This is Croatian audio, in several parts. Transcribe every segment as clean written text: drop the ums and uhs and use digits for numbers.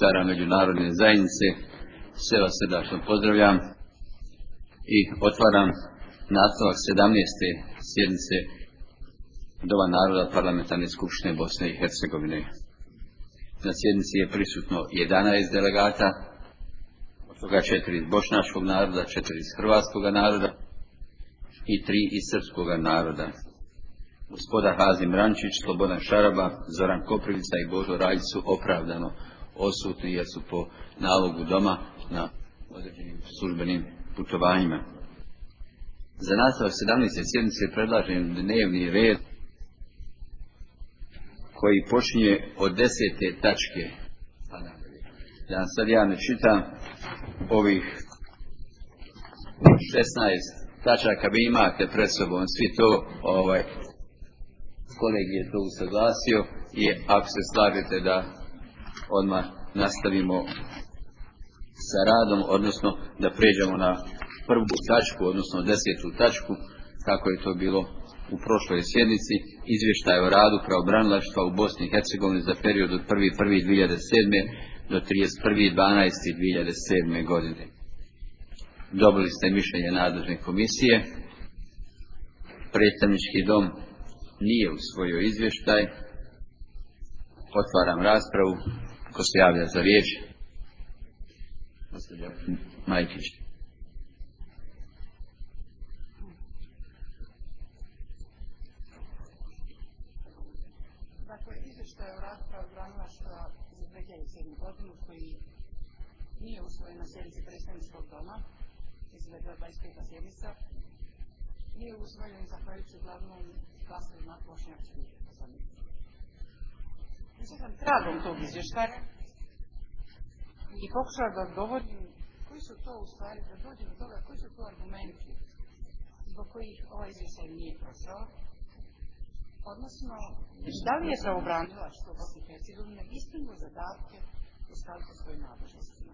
stara međunarodne zajednice, sve vas srdačno pozdravljam i otvaram nastavak 17. sjednice Doma naroda Parlamentarne skupštine Bosne i Hercegovine. Na sjednici je prisutno 11 delegata, od toga 4 iz bošnjačkog naroda, 4 iz hrvatskog naroda i 3 iz srpskog naroda. Gospoda Hazim Rančić, Slobodan Šaraba, Zoran Koprivica i Božo Rajić su opravdano odsutni jer su po nalogu doma na određenim službenim putovanjima. Za nastavak 17. sjednice predlažem dnevni red koji počinje od 10. tačke. Da sad ja ne čitam ovih 16 tačaka, vi imate pred sobom svi to, kolegi je to usaglasio i ako se slažete da odmah nastavimo sa radom, odnosno da pređemo na prvu tačku, odnosno 10. tačku, kako je to bilo u prošloj sjednici, izvještaj o radu pravobranilaštva u Bosni i Hercegovini za period od 1.1.2007. do 31.12.2007. godine. Dobili ste mišljenje nadležne komisije. Predstavnički dom nije usvojio izvještaj. Otvaram raspravu. Ko se javlja za riječ? Gospođa Majkić. Dakle, izvještaj o radu pravobranilaštva za 2007. godinu koji nije usvojen na sjednici predstavničkog doma, izgleda 25. sjednica, nije usvojen zahvaljujući uglavnom glasovima bošnjačkih poslanika. Mislim sam tragom tog izvještaja i pokušala da odgovorim koji su to u stvari, da dođem do toga koji su to argumenti zbog kojih ovaj izvještaj nije prošao, odnosno da li je pravobranilaštvo Bosne i Hercegovine ispunilo zadatke u skladu sa svojim nadležnostima.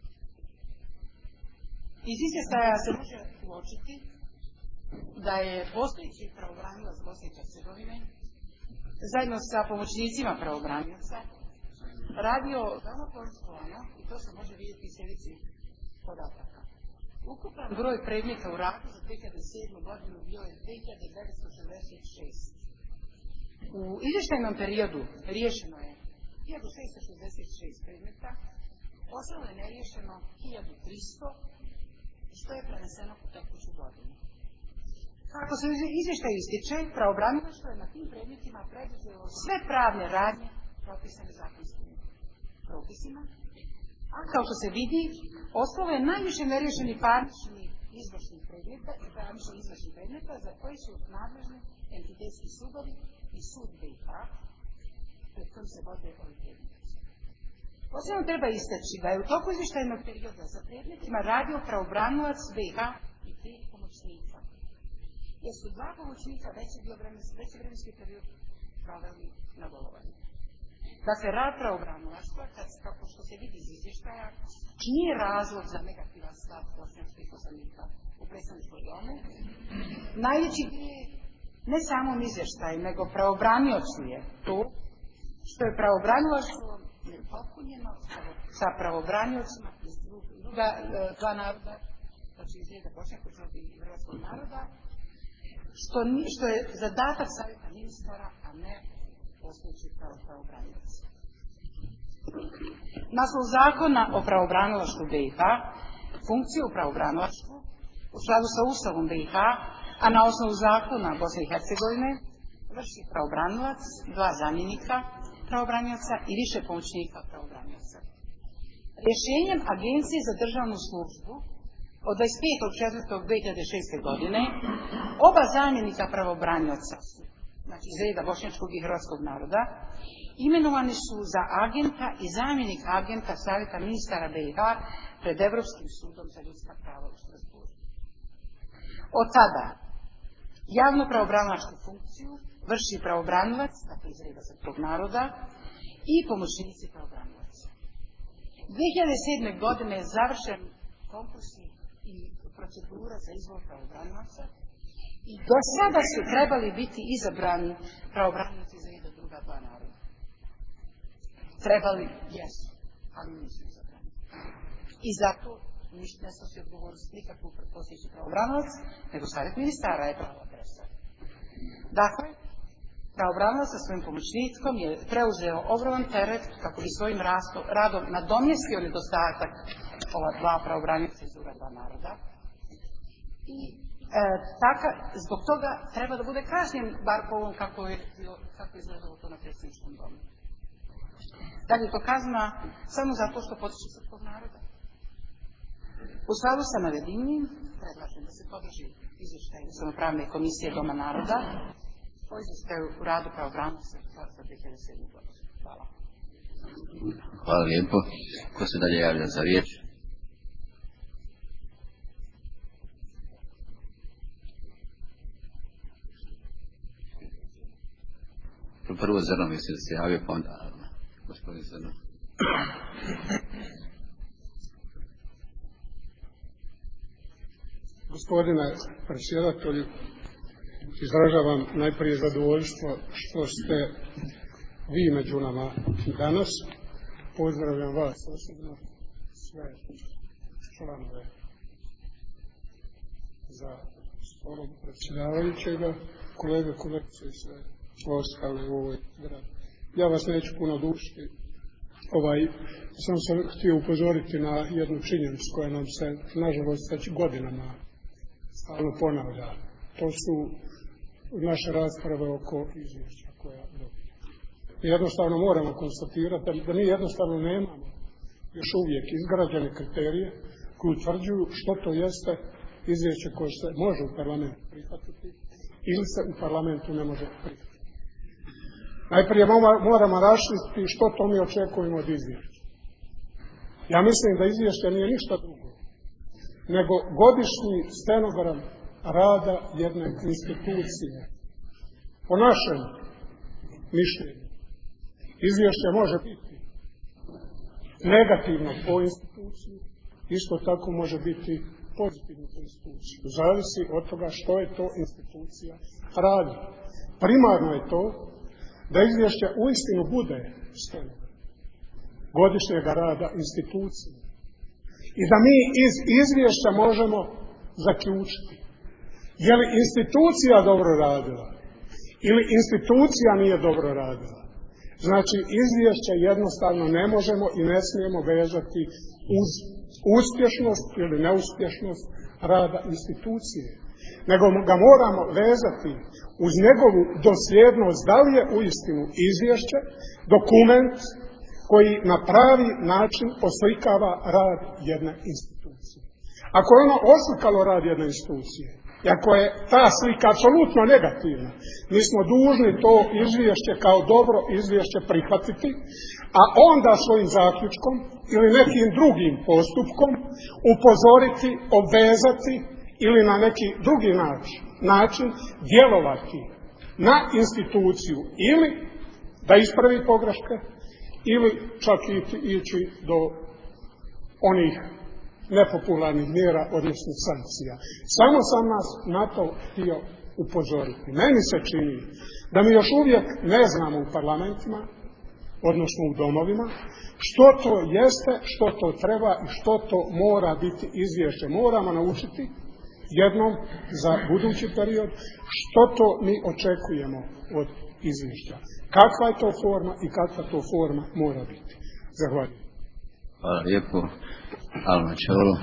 Iz izvještaja se može uočiti da je postojeći pravobranilac Bosne i Hercegovine zajedno sa pomoćnicima pravobranioca radio veoma požrtvovano i to se može vidjeti iz sljedećih podataka. Ukupan broj predmeta u radu za 2007. godinu bio je 2966. U izvještajnom periodu riješeno je 1666 predmeta, ostalo je neriješeno 1300, što je preneseno u tekuću godinu. Kako se izvještaj ističe, pravobranilaštvo je na tim predmetima preduzelo sve pravne radnje propisane zakonskim propisima, a kao što se vidi, ostalo je najviše neriješeni parničnih izvršnih predmeta i parničnih izvršnih predmeta za koji su nadležni entitetski sudovi i sud BiH, pred kojim se vode ovi predmeti. Posebno treba istaći da je u toku izvještajnog perioda za predmetima radio pravobranilac BiH i 3 pomoćnika, jer su 2 pomoćnika veći vremenski period proveli na bolovanju. Dakle, rad pravobranilaštva, kako što se vidi iz izvještaja, nije razlog za negativan stav bošnjačkih poslanika u predstavničkom domu. Najveći grijeh ne samom izvještaju, nego pravobraniocu je to što je pravobranilaštvo nepopunjeno sa pravobraniocima iz druga dva naroda, znači iz reda bošnjačkog i hrvatskog naroda, što je zadatak savjeta ministara, a ne postojećih pravobranilaca. Naslov zakona o pravobranilaštvu BiH, funkciju u pravobranilaštvu u skladu sa Ustavom BiH, a na osnovu zakona Bosne i Hercegovine vrši pravobranilac, 2 zamjenika pravobranioca i više pomoćnika pravobranioca. Rješenjem Agencije za državnu službu od 25.4.2006. godine oba zamjenika pravobranioca, znači iz reda bošnjačkog i hrvatskog naroda, imenovani su za agenta i zamjenik agenta Savjeta ministara BiH pred Europskim sudom za ljudska prava u Strasbourgu. Od tada javnu pravobranilačku funkciju vrši pravobranilac, dakle iz reda srpskog naroda, i pomoćnici pravobranilaca. 2007. godine je završen konkurs i procedura za izbor pravobranilaca i do sada su trebali biti izabrani pravobranilaci iz reda druga 2 naroda. Trebali, jesu. ali nisu izabrani. I zato ne snosi odgovornost nikakvu postojeći pravobranilac, nego Savjet ministara je prava adresa. Dakle, pravobranilac sa svojim pomoćnikom je preuzeo ogroman teret kako bi svojim radom nadomjestio nedostatak ova dva pravobranioca iz Ureda naroda. I zbog toga treba da bude kažnjen, bar po ovom kako je izgledalo to na predsjedničkom domu. Da li je to kazna samo zato što potiče srpskog naroda? U skladu sa navedenim predlažem da se podrži izvještaj Ustavno-pravne komisije Doma naroda o izvještaju u radu pravobranioca za 2007. godinu. Hvala. Hvala lijepo. Ko se dalje javlja za riječ? Prvo Zrno misli da se javio, pa onda gospodin Zrno. Gospodine predsjedatelju, izražavam najprije zadovoljstvo što ste vi među nama danas. Pozdravljam vas osobno, sve članove za stolom predsjedavajućega, kolegice i sve ostale u ovoj zgradi. Ja vas neću puno dužiti. Sam sam htio upozoriti na jednu činjenicu koja nam se, nažalost, već godinama stalno ponavlja. To su naše rasprave oko izvješća koja dobijemo. Mi jednostavno moramo konstatirati da mi jednostavno nemamo još uvijek izgrađene kriterije koji utvrđuju što to jeste izvješće koje se može u parlamentu prihvatiti ili se u parlamentu ne može prihvatiti. Najprije moramo raščistiti što to mi očekujemo od izvješća. Ja mislim da izvješće nije ništa drugo nego godišnji stenogram rada jedne institucije. Po našem mišljenju, izvješće može biti negativno po instituciju, isto tako može biti pozitivno po instituciju. Zavisi od toga što je to institucija radi. Primarno je to da izvješće uistinu bude stenogram godišnjega rada institucije. I da mi iz izvješća možemo zaključiti je li institucija dobro radila ili institucija nije dobro radila. Znači, izvješće jednostavno ne možemo i ne smijemo vezati uz uspješnost ili neuspješnost rada institucije, nego ga moramo vezati uz njegovu dosljednost, da li je uistinu izvješće dokument koji na pravi način oslikava rad jedne institucije. Ako je ono oslikalo rad jedne institucije, i ako je ta slika apsolutno negativna, mi smo dužni to izvješće kao dobro izvješće prihvatiti, a onda svojim zaključkom ili nekim drugim postupkom upozoriti, obvezati ili na neki drugi način djelovati na instituciju ili da ispravi pogreške ili čak ići do onih nepopularnih mjera, odnosno sankcija. Samo sam nas na to htio upozoriti. Meni se čini da mi još uvijek ne znamo u parlamentima, odnosno u domovima, što to jeste, što to treba i što to mora biti izvješće. Moramo naučiti jednom za budući period što to mi očekujemo od izvješća. Kakva je to forma i kakva to forma mora biti. Zahvaljujem. Hvala lijepo. Alma Čolo.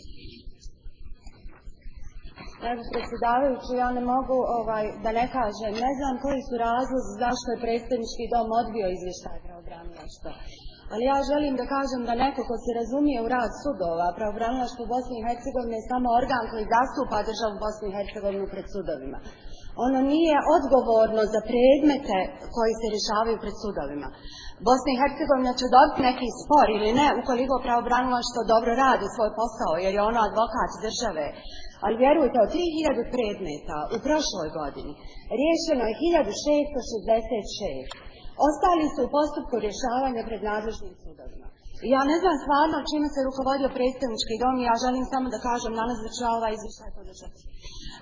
Evo, predsjedavajući, ja ne mogu da ne kažem, ne znam koji su razlozi zašto je predsjednički dom odbio izvještaj pravobranilaštva. Ali ja želim da kažem da neko ko se razumije u rad sudova, pravobranilaštvo u Bosni i Hercegovini je samo organ koji zastupa državu Bosnu i Hercegovinu pred sudovima. Ono nije odgovorno za predmete koji se rješavaju pred sudovima. Bosna i Hercegovina će dobiti neki spor ili ne ukoliko pravobranilaštvo dobro radi svoj posao jer je ono advokat države. Ali vjerujte, od 3000 predmeta u prošloj godini riješeno je 1666. Ostali su u postupku rješavanja pred nadležnim sudovima. Ja ne znam stvarno čime se rukovodio predstavnički dom i ja želim samo da kažem danas da ću ovaj izvještaj podržati.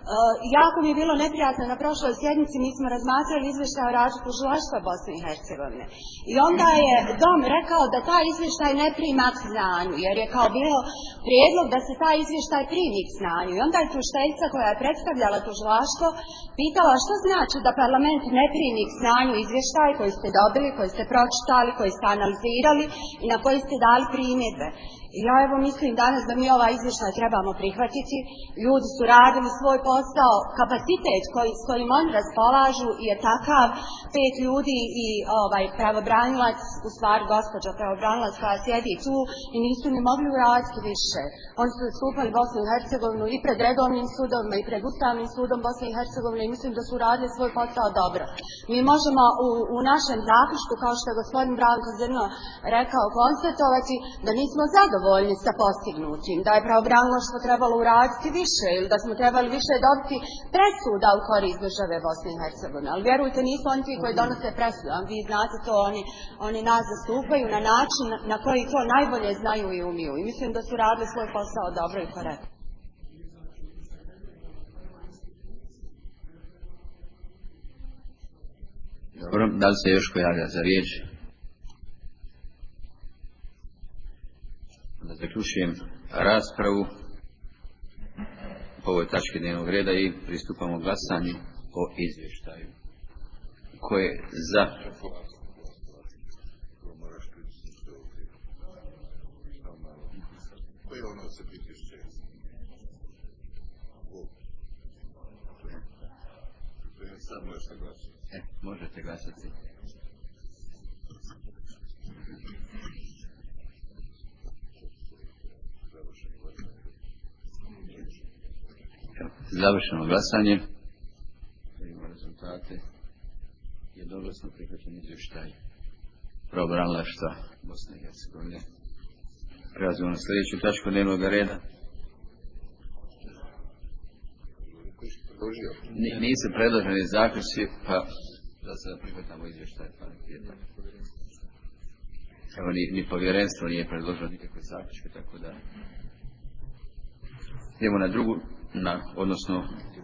Jako mi je bilo neprijatno na prošloj sjednici, mi smo razmatrali izvještaj o radu tužilaštva Bosne i Hercegovine. I onda je Dom rekao da taj izvještaj ne prima k znanju, jer je kao bilo prijedlog da se taj izvještaj primi k znanju. I onda je tužiteljica koja je predstavljala tužilaštvo pitala što znači da parlament ne primi k znanju izvještaj koji ste dobili, koji ste pročitali, koji ste analizirali i na koji ste dali primjedbe. I ja evo mislim danas da mi ovaj izvještaj trebamo prihvatiti. Ljudi su radili svoj posao, kapacitet s kojim oni raspolažu je takav, 5 ljudi i pravobranilac, u stvari gospođa pravobranilac koja sjedi tu i nisu ni mogli uraditi više. Oni su zastupali Bosnu i Hercegovinu i pred redovnim sudovima i pred Ustavnim sudom Bosne i Hercegovine i mislim da su radili svoj posao dobro. Mi možemo u našem zaključku, kao što je gospodin Branko Zrno rekao, konstatovati da nismo zadovoljni sa postignutim, da je pravobranilaštvo trebalo uraditi više ili da smo trebali više dobiti presuda u korist države Bosne i Hercegovine. Ali vjerujte, nisu oni ti koji donose presudu, vi znate to, oni nas zastupaju na način na koji to najbolje znaju i umiju. I mislim da su radili svoj posao dobro i korektno. Dobro, da li se još ko javlja za riječ? Da zaključujem raspravu po ovoj tački dnevnog reda i pristupamo glasanju o izvještaju. Ko je za? Možete glasati. Završeno glasanje. Vidimo rezultate. Jednoglasno prihvaćen izvještaj pravobranilaštva Bosne i Hercegovine. Prelazimo na sljedeću tačku dnevnog reda. Nisu predloženi zaključci, pa da se prihvatamo izvještaj. Evo, ni povjerenstvo nije predložilo nikakve zaključke, tako da idemo na drugu, odnosno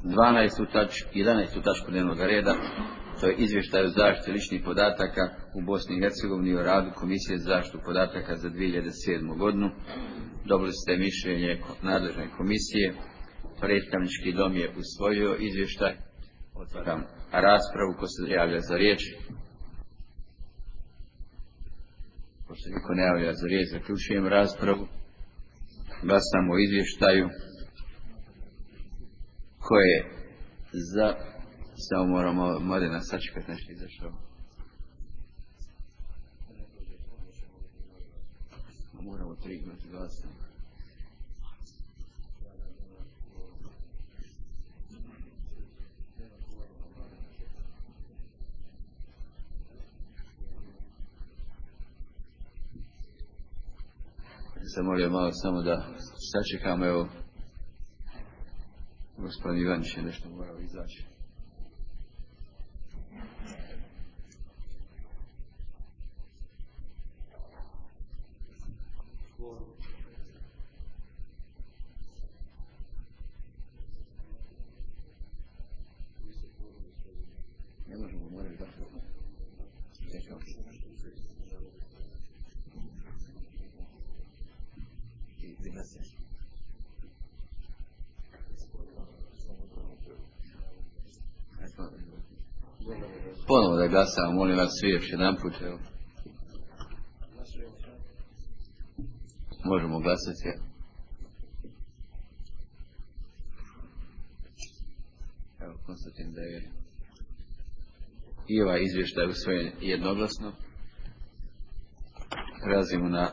11. tačku dnevnog reda. To je izvještaj o zaštiti ličnih podataka u Bosni i Hercegovini o radu Komisije za zaštitu podataka za 2007. godinu. Dobili ste mišljenje nadležne komisije. Predstavnički dom je usvojio izvještaj. Otvaram raspravu. Ko se javlja za riječ? Ko se niko ne javlja za riječ, zaključujem raspravu. Glasamo o izvještaju. Ko je za? Samo moramo Mladena sačekati, nešto izašao. Moramo 3 minuti glasati. Sam molio malo samo da sačekamo, evo, gospodin Ivanić je nešto morao izaći. Ne možemo, morali da čekamo. Ponovo da glasamo, molim vas svi još jedan put. Evo. Možemo glasati. Evo, konstatujem da je i ovaj izvještaj usvojen jednoglasno. Prelazimo na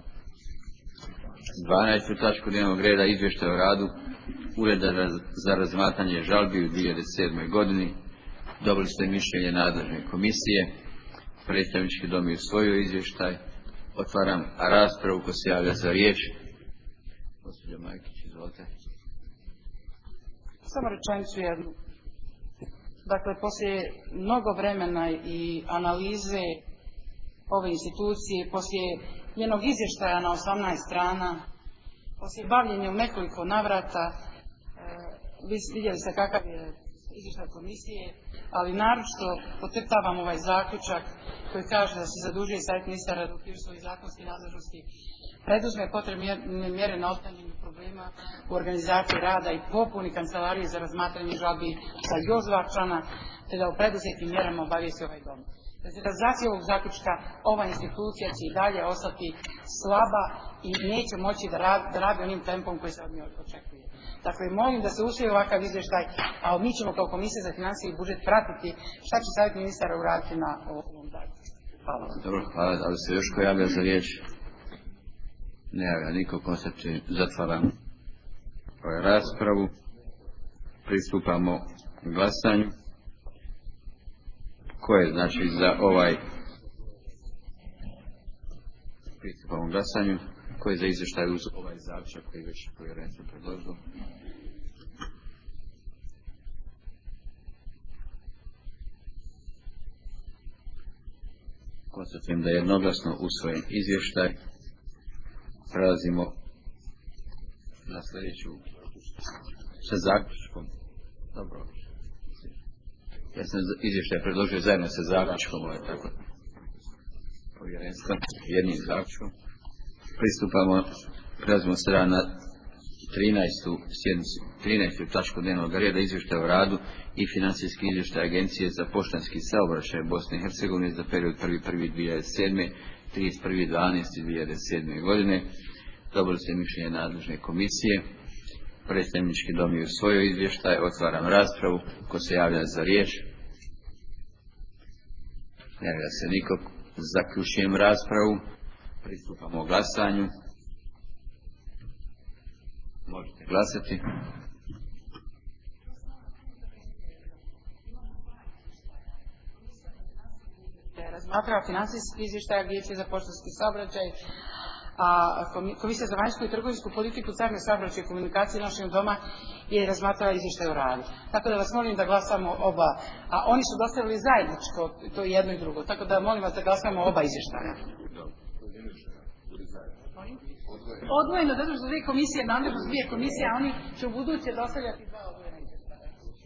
12. tačku dnevnog reda, izvještaj o radu Ureda za razmatranje žalbi u 2007. godini. Dobili ste mišljenje nadležne komisije. Predstavnički dom je usvojio izvještaj. Otvaram raspravu. Ko se javlja za riječ? Gospođa Majkić, izvolite. Samo rečenicu jednu. Dakle, poslije mnogo vremena i analize ove institucije, poslije njenog izvještaja na 18 strana, poslije bavljenja u nekoliko navrata, vidjeli ste kakav je izvještaj komisije, ali naročito podcrtavam ovaj zaključak koji kaže da se zadužuje savjet ministara da u okviru svojih zakonskih nadležnosti preduzme potrebne mjere na otklanjanju problema u organizaciji rada i popuni kancelarije za razmatranje žalbi sa još 2 člana, te da u preduzetim mjerama obavijesti ovaj dom. Bez realizacije ovog zaključka ova institucija će i dalje ostati slaba i neće moći da radi onim tempom koji se od nje očekuje. Dakle, molim da se usvoji ovakav izvještaj, a mi ćemo kao Komisija za financije i budžet pratiti šta će savjet ministara uraditi na ovom zaključku. Hvala vam. Dobro, hvala. Da li se još ko javlja za riječ? Ne javlja niko, konstatujem, zatvaram raspravu. Pristupamo glasanju. Ko je znači za ovaj? Pristupamo glasanju. Ko je za izvještaj uz ovaj zaključak koji već povjerenstvo predložilo? Konstatujem da je jednoglasno usvojen izvještaj. Prelazimo na sljedeću sa zaključkom. Dobro. Ja sam izvještaj predložio zajedno sa zaključkom, tako povjerenstva, jednim zaključkom. Prelazimo sada na 13. točku dnevnog reda, izvještaj o radu i financijski izvještaj Agencije za poštanski saobraćaj Bosne i Hercegovine za period 1.1.2007. 31.12.2007. godine. Dobili ste mišljenje nadležne komisije. Predstavnički dom je usvojio izvještaj. Otvaram raspravu. Ko se javlja za riječ? Ne javlja se niko. Zaključujem raspravu. Pristupamo glasanju. Možete glasati. Razmatrao financijski izvještaj Agencije za poštanski saobraćaj, a Komisija za vanjsku i trgovinsku politiku, carne, saobraćaj i komunikacije našeg doma je razmatrala izvještaj o radu. Tako da vas molim da glasamo oba, a oni su dostavili zajedničko, to je jedno i drugo, tako da molim vas da glasamo oba izvještaja. Odvojeno, zato što dvije komisije, nadležnost dvije komisije, a oni će u buduće dostavljati 2 odvojena izvještaja.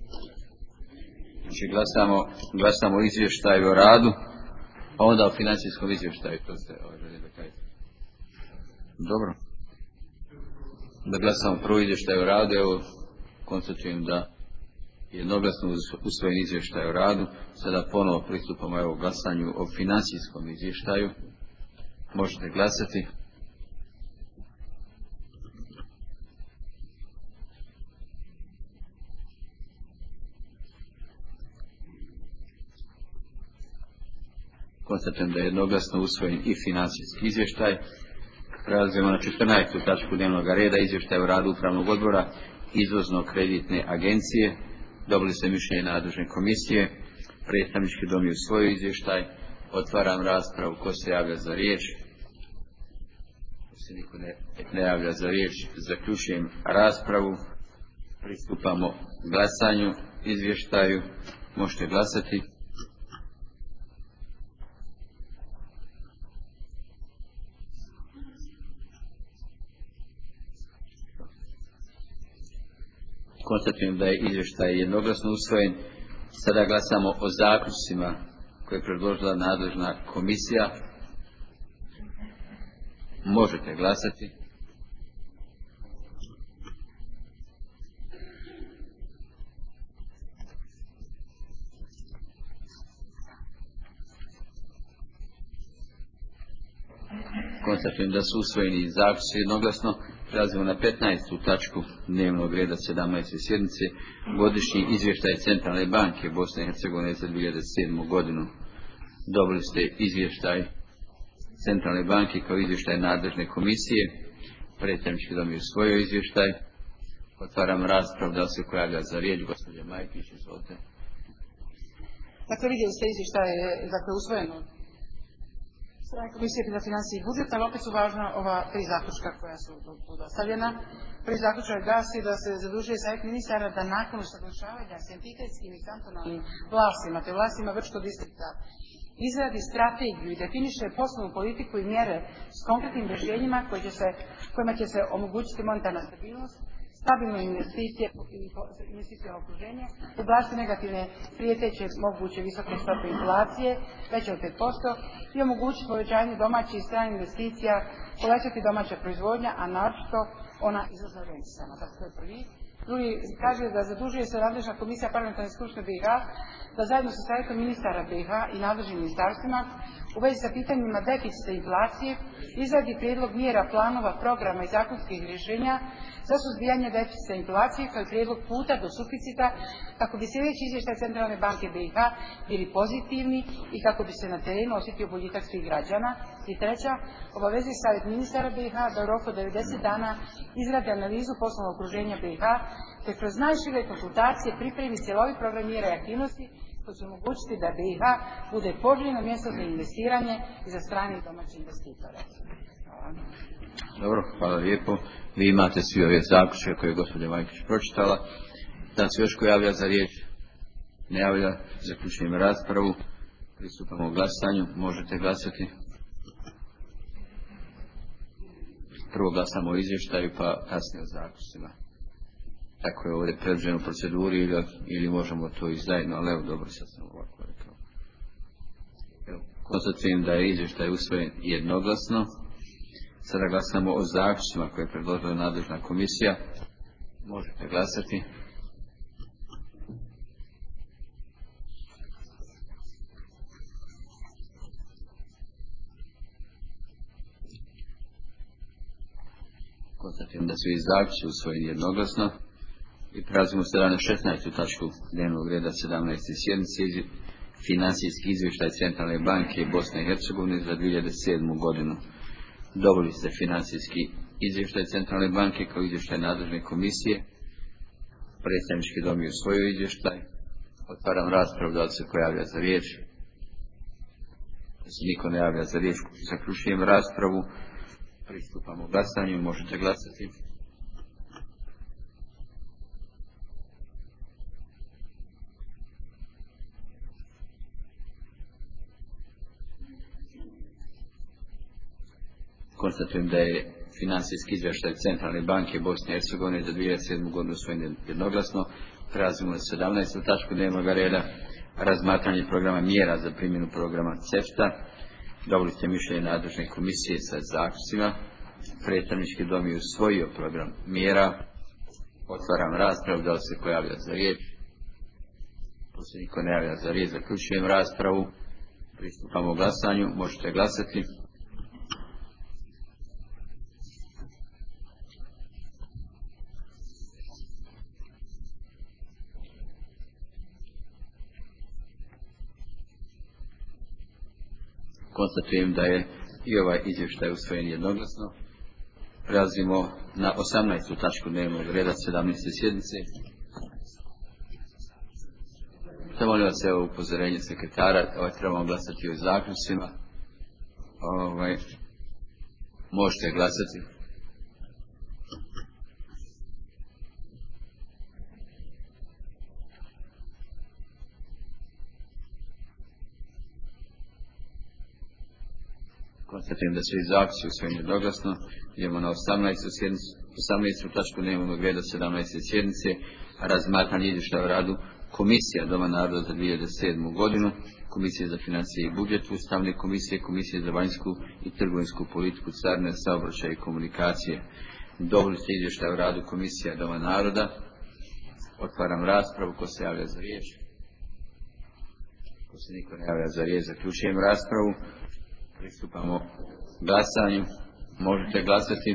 Znači glasamo o izvještaju o radu, a onda o financijskom izvještaju. To ste želi da kažete. Dobro. Da glasamo prvo izvještaj o radu, evo konstatujem da je jednoglasno usvojen izvještaj o radu. Sada ponovo pristupamo evo glasanju o financijskom izvještaju. Možete glasati. Konstatujem da je jednoglasno usvojen i financijski izvještaj. Prelazimo na 14. točku dnevnog reda, izvještaj o radu upravnog odbora izvozno-kreditne agencije. Dobili ste mišljenje nadležne komisije. Predstavnički dom je usvojio izvještaj. Otvaram raspravu. Ko se javlja za riječ? Ko se niko ne javlja za riječ, zaključujem raspravu. Pristupamo glasanju, izvještaju. Možete glasati. Konstatujem da je izvještaj jednoglasno usvojen. Sada glasamo o zaključcima koje je predložila nadležna komisija. Možete glasati. Konstatujem da su usvojeni zaključci jednoglasno. Prelazimo na 15. točku dnevnog reda 17. sjednice, godišnji izvještaj Centralne banke Bosne i Hercegovine za 2007. godinu. Dobili ste izvještaj Centralne banke kao izvještaj nadležne komisije. Predstavnički dom je usvojio izvještaj. Otvaram raspravu. Da se javlja za riječ gospođa Majkić, izvolite. Dakle, vidjeli ste izvještaj, dakle, usvojeno Komisije za financije i budžet, ali opet su važna ova 3 zaključka koja su dostavljena. Prvi zaključak glasi da se zadužuje savjet ministara da nakon usaglašavanja s entitetskim i kantonalnim vlastima te vlastima Brčkog distrikta izradi strategiju i definiše poslovnu politiku i mjere s konkretnim rješenjima kojima će se omogućiti monetarna stabilnost, stabilne investicije okruženje, ublažiti negativne prijeteće moguće visoke stope inflacije, veće od 5%, i omogućiti povećanje domaćih i stranih investicija, povećati domaća proizvodnja, a naročito ona izvozna rentisama. Dakle, to je prvi. Drugi kaže da zadužuje se nadležna komisija parlamentarne skupštine BiH da zajedno sa savjetom ministara BiH i nadležnim ministarstvima u vezi sa pitanjima deficita i inflacije izradi prijedlog mjera, planova, programa i zakonskih rješenja za suzbijanje deficita i inflacije kao i prijedlog puta do suficita kako bi sljedeći izvještaj Centralne banke BiH bili pozitivni i kako bi se na terenu osjetio boljitak svih građana. I treća, obavezuje savjet ministara BiH da u roku od 90 dana izradi analizu poslovnog okruženja BiH te kroz najšire konsultacije pripremi cjelovit program mjera i aktivnosti koji će omogućiti da BiH bude poželjno mjesto za investiranje i za strane i domaće investitore. Hvala. Dobro, hvala lijepo. Vi imate svi ove zaključke koje je gospođa Majkić pročitala. Da se još ko javlja za riječ? Ne javlja. Zaključujem raspravu. Pristupamo glasanju. Možete glasati. Prvo glasamo o izvještaju, pa kasnije o zaključcima. Tako je ovdje predviđeno u proceduri ili možemo to i zajedno, ali evo dobro, sad sam ovako rekao. Konstatujem da je izvještaj usvojen jednoglasno. Sada glasamo o zaključcima koje je predložila nadležna komisija. Možete glasati. Konstatujem da su i zaključci usvojeni jednoglasno. I prelazimo sada na 16. točku dnevnog reda 17. sjednice, financijski izvještaj Centralne banke Bosne i Hercegovine za 2007. godinu. Dobili ste financijski izvještaj Centralne banke kao izvještaj nadležne komisije. Predstavnički dom je usvojio izvještaj. Otvaram raspravu, da li se ko javlja za riječ. Da se niko ne javlja za riječ, zaključujem raspravu. Pristupamo glasanju, možete glasati. Konstatujem da je financijski izvještaj Centralne banke Bosne i Hercegovine za 2007. godinu usvojen jednoglasno. Prelazimo na 17. točku dnevnog reda, razmatranje programa mjera za primjenu programa CEFTA. Dobili ste mišljenje nadležne komisije sa zaključcima. Predstavnički dom je usvojio program mjera. Otvaram raspravu, da li se ko javlja za riječ. Ako se niko ne javlja za riječ, zaključujem raspravu. Pristupamo glasanju, možete glasati. Konstatujem da je i ovaj izvještaj usvojen jednoglasno. Prelazimo na 18. točku dnevnog reda 17. sjednice. Molim vas, evo upozorenje sekretara, trebamo glasati o zaključcima. Možete glasati. Konstatujem da su i zaključci usvojeni jednoglasno. Idemo na 18. točku dnevnog reda 17. sjednice, razmatranje izvještaja o radu Komisija Doma naroda za 2007. godinu, Komisije za financije i budžet, Ustavne komisije, Komisije za vanjsku i trgovinsku politiku, carine, saobraćaj i komunikacije. Dobili ste izvještaj o radu Komisija Doma naroda. Otvaram raspravu. Ko se javlja za riječ? Ko se niko ne javlja za riječ, zaključujem raspravu. Pristupamo glasanju. Možete glasati.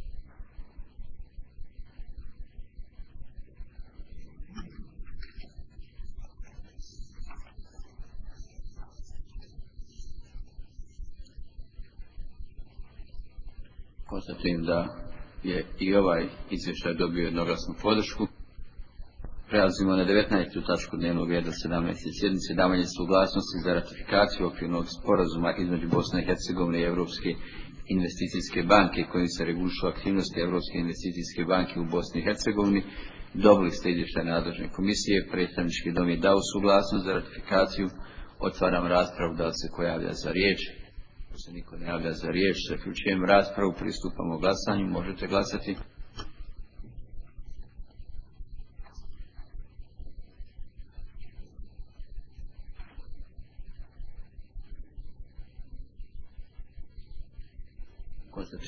Konstatujem da je i ovaj izvještaj dobio jednoglasnu podršku. Prelazimo na 19. točku dnevnog reda 17. sjednice, davanje suglasnosti za ratifikaciju okvirnog sporazuma između Bosne i Hercegovine i Europske investicijske banke kojim se regulišu aktivnosti Europske investicijske banke u Bosni i Hercegovini. Dobili ste izvještaj nadležne komisije. Predstavnički dom je dao suglasnost za ratifikaciju. Otvaram raspravu, da li se ko javlja za riječ. Ako se niko ne javlja za riječ, zaključujem raspravu. Pristupamo glasanju. Možete glasati.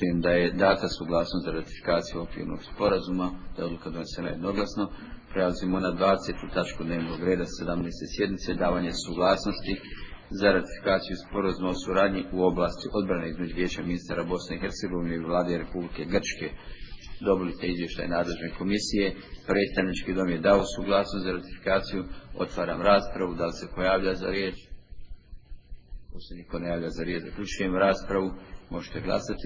Konstatujem da je data suglasnost za ratifikaciju okvirnog sporazuma, da je odluka donesena jednoglasno. Prelazimo na 20. točku dnevnog reda 17. sjednice, davanje suglasnosti za ratifikaciju sporazuma o suradnji u oblasti odbrane između Vijeća ministara Bosne i Hercegovine i Vlade Republike Grčke. Dobili ste izvještaj nadležne komisije. Predstavnički dom je dao suglasnost za ratifikaciju. Otvaram raspravu. Da li se pojavlja za riječ? Ako se niko ne javlja za riječ, zaključujem raspravu. Možete glasati.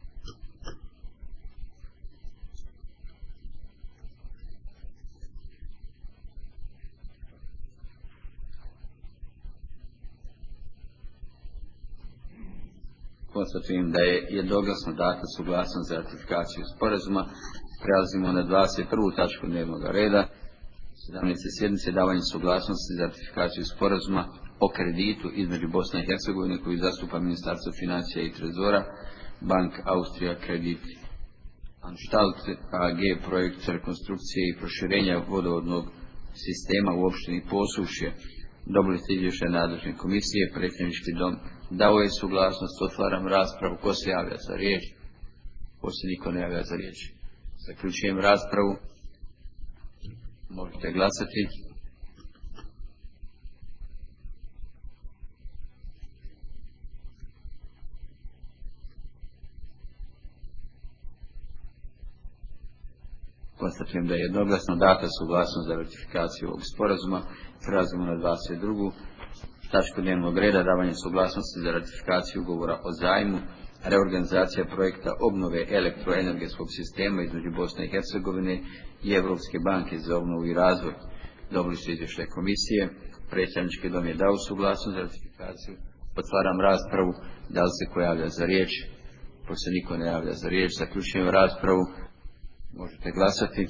Konstatujem da je jednoglasno data suglasnost za ratifikaciju sporazuma. Prelazimo na 21. točku dnevnog reda 17. sjednice, davanje suglasnosti za ratifikaciju sporazuma o kreditu između Bosne i Hercegovine koji zastupa Ministarstvo financija i trezora, Bank Austrija Kredit Anstalt AG, projekt rekonstrukcije i proširenja vodovodnog sistema u opštini Posušje. Dobili ste izvještaj nadležne komisije. Predstavnički dom dao je suglasnost. Otvaram raspravu. Ko se javlja za riječ? Ko se niko ne javlja za riječ? Zaključujem raspravu. Možete glasati. Konstatujem da je jednoglasno data suglasnost za ratifikaciju ovog sporazuma. Prelazimo na 22. točku dnevnog reda, davanje suglasnosti za ratifikaciju ugovora o zajmu, reorganizacija projekta obnove elektroenergetskog sistema između Bosne i Hercegovine i Europske banke za obnovu i razvoj. Dobili ste izvještaj komisije. Predstavnički dom je dao suglasnost za ratifikaciju. Otvaram raspravu. Da li se ko javlja za riječ? Ako se niko ne javlja za riječ, zaključujem raspravu. Možete glasati.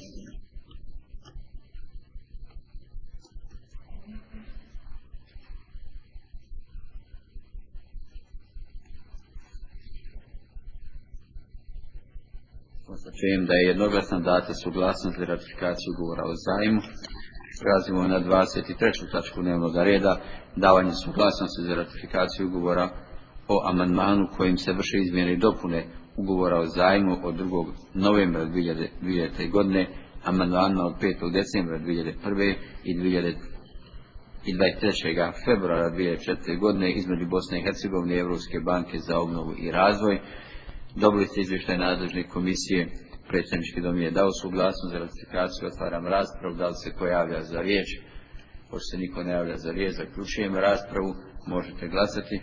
Konstatujem da je jednoglasno data suglasnost za ratifikaciju ugovora o zajmu. Prelazimo na 23. točku dnevnog reda, davanje suglasnosti za ratifikaciju ugovora o amandmanu kojim se vrše izmjene i dopune ugovora o zajmu od 2. novembra 2000. godine, amandmanima od 5. decembra 2001. i 23. februara 2004. godine između Bosne i Hercegovine i Europske banke za obnovu i razvoj. Dobili ste izvještaj nadležne komisije. Predstavnički dom je dao suglasnost za ratifikaciju. Otvaram raspravu. Da li se ko javlja za riječ? Pošto se niko ne javlja za riječ, zaključujem raspravu. Možete glasati.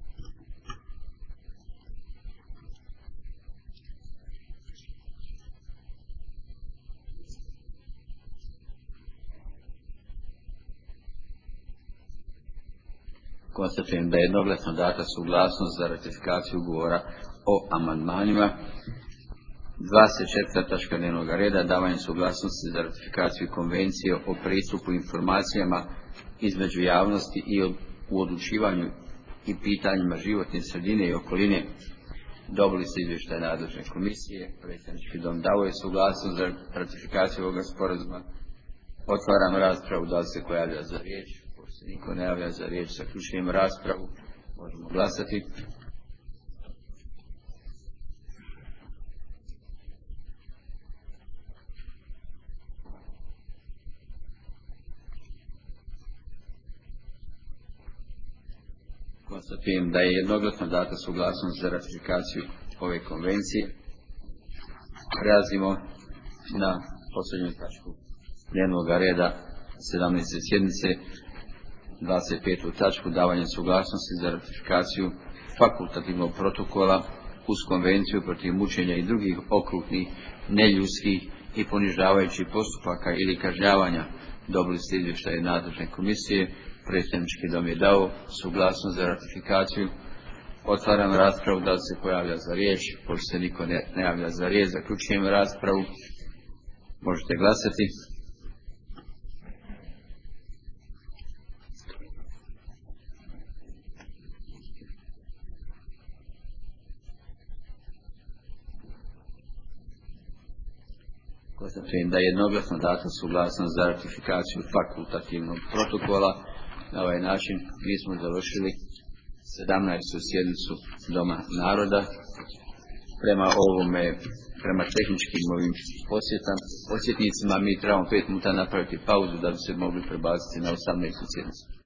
Konstatujem da je jednoglasno data suglasnost za ratifikaciju ugovora o amandmanima. 24. točka dnevnog reda, davanje suglasnosti za ratifikaciju konvencije o pristupu informacijama između javnosti i u odlučivanju i pitanjima životne sredine i okoline. Dobili ste izvještaj nadležne komisije. Predstavnički dom dao je suglasnost za ratifikaciju ovoga sporazuma. Otvaram raspravu. Da li se ko javlja za riječ? Ako se niko ne javlja za riječ, zaključujem raspravu. Možemo glasati. Konstatujem da je jednoglasno data suglasnost za ratifikaciju ove konvencije. Prelazimo na posljednju točku dnevnog reda 17. sjednice, 25. točku, davanje suglasnosti za ratifikaciju fakultativnog protokola uz konvenciju protiv mučenja i drugih okrutnih, neljudskih i ponižavajućih postupaka ili kažnjavanja. Dobili ste izvještaje nadležne komisije. Predstavnički dom je dao suglasnost za ratifikaciju. Otvaram raspravu. Da li se pojavlja za riječ? Pošto se niko ne javlja za riječ, zaključujem raspravu. Možete glasati. Konstatujem da je jednoglasno data suglasnost za ratifikaciju fakultativnog protokola. Na ovaj način mi smo završili 17. sjednicu Doma naroda. prema tehničkim ovim posjetnicima mi trebamo 5 minuta napraviti pauzu da bi se mogli prebaciti na 18. sjednicu.